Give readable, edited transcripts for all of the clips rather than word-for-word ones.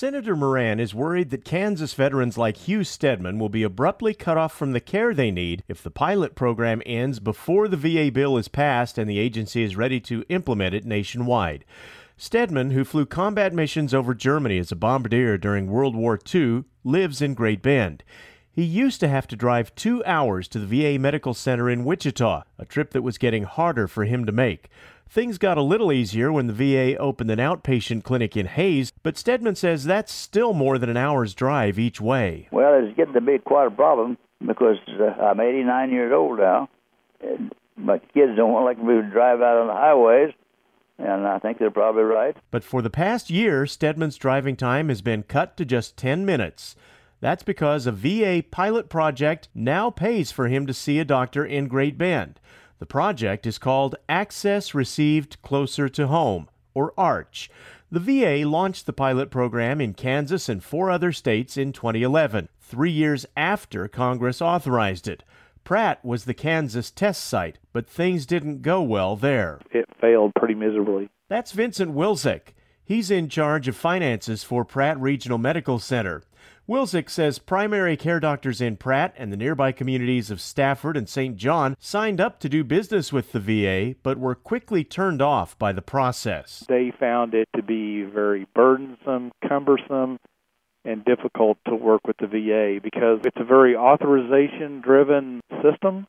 Senator Moran is worried that Kansas veterans like Hugh Stedman will be abruptly cut off from the care they need if the pilot program ends before the VA bill is passed and the agency is ready to implement it nationwide. Stedman, who flew combat missions over Germany as a bombardier during World War II, lives in Great Bend. He used to have to drive 2 hours to the VA Medical Center in Wichita, a trip that was getting harder for him to make. Things got a little easier when the VA opened an outpatient clinic in Hays, but Stedman says that's still more than an hour's drive each way. Well, it's getting to be quite a problem because I'm 89 years old now. And my kids don't want me to drive out on the highways, and I think they're probably right. But for the past year, Stedman's driving time has been cut to just 10 minutes. That's because a VA pilot project now pays for him to see a doctor in Great Bend. The project is called Access Received Closer to Home, or ARCH. The VA launched the pilot program in Kansas and 4 other states in 2011, 3 years after Congress authorized it. Pratt was the Kansas test site, but things didn't go well there. It failed pretty miserably. That's Vincent Wilczek. He's in charge of finances for Pratt Regional Medical Center. Wilczek says primary care doctors in Pratt and the nearby communities of Stafford and St. John signed up to do business with the VA, but were quickly turned off by the process. They found it to be very burdensome, cumbersome, and difficult to work with the VA because it's a very authorization-driven system,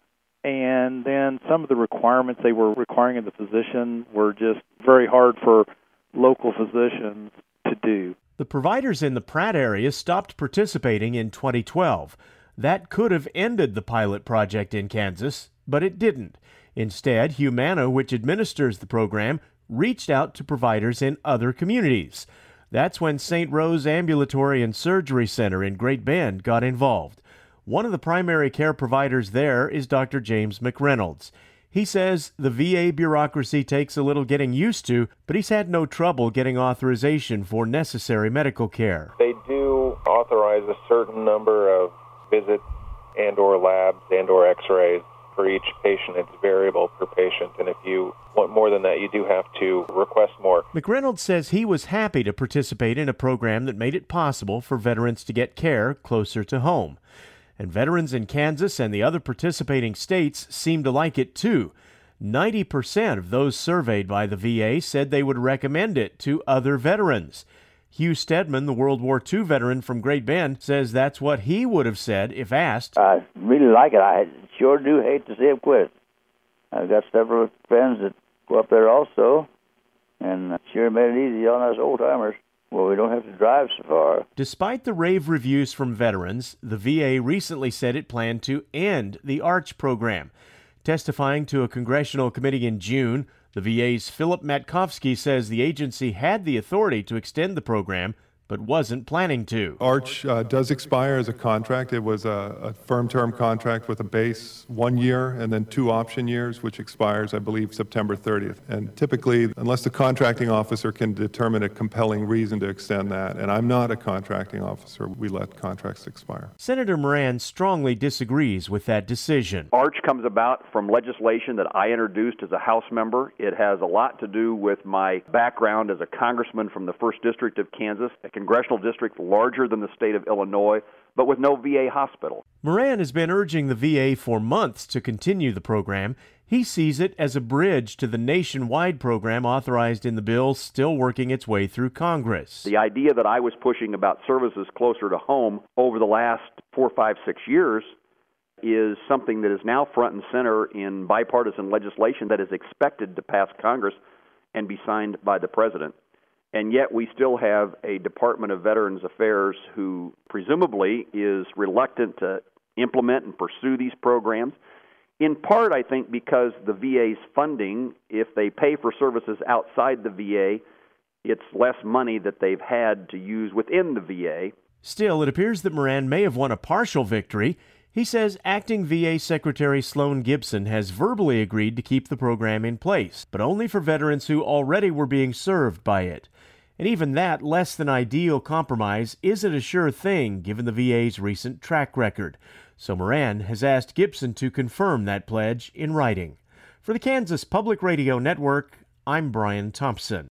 and then some of the requirements they were requiring of the physician were just very hard for local physicians to do. The providers in the Pratt area stopped participating in 2012. That could have ended the pilot project in Kansas, but it didn't. Instead, Humana, which administers the program, reached out to providers in other communities. That's when St. Rose Ambulatory and Surgery Center in Great Bend got involved. One of the primary care providers there is Dr. James McReynolds. He says the VA bureaucracy takes a little getting used to, but he's had no trouble getting authorization for necessary medical care. They do authorize a certain number of visits and or labs and or x-rays for each patient. It's variable per patient, and if you want more than that, you do have to request more. McReynolds says he was happy to participate in a program that made it possible for veterans to get care closer to home. And veterans in Kansas and the other participating states seem to like it too. 90% of those surveyed by the VA said they would recommend it to other veterans. Hugh Stedman, the World War II veteran from Great Bend, says that's what he would have said if asked. I really like it. I sure do hate to see it quit. I've got several friends that go up there also, and sure made it easy on us old-timers. Well, we don't have to drive so far. Despite the rave reviews from veterans, the VA recently said it planned to end the ARCH program. Testifying to a congressional committee in June, the VA's Philip Matkovsky says the agency had the authority to extend the program, but wasn't planning to. ARCH does expire as a contract. It was a firm-term contract with a base 1 year and then 2 option years, which expires, I believe, September 30th. And typically, unless the contracting officer can determine a compelling reason to extend that, and I'm not a contracting officer, we let contracts expire. Senator Moran strongly disagrees with that decision. ARCH comes about from legislation that I introduced as a House member. It has a lot to do with my background as a congressman from the 1st District of Kansas, a congressional district larger than the state of Illinois, but with no VA hospital. Moran has been urging the VA for months to continue the program. He sees it as a bridge to the nationwide program authorized in the bill still working its way through Congress. The idea that I was pushing about services closer to home over the last 4, 5, 6 years is something that is now front and center in bipartisan legislation that is expected to pass Congress and be signed by the President. And yet we still have a Department of Veterans Affairs who presumably is reluctant to implement and pursue these programs, in part, I think, because the VA's funding, if they pay for services outside the VA, it's less money that they've had to use within the VA. Still, it appears that Moran may have won a partial victory. He says acting VA Secretary Sloan Gibson has verbally agreed to keep the program in place, but only for veterans who already were being served by it. And even that less than ideal compromise isn't a sure thing given the VA's recent track record. So Moran has asked Gibson to confirm that pledge in writing. For the Kansas Public Radio Network, I'm Brian Thompson.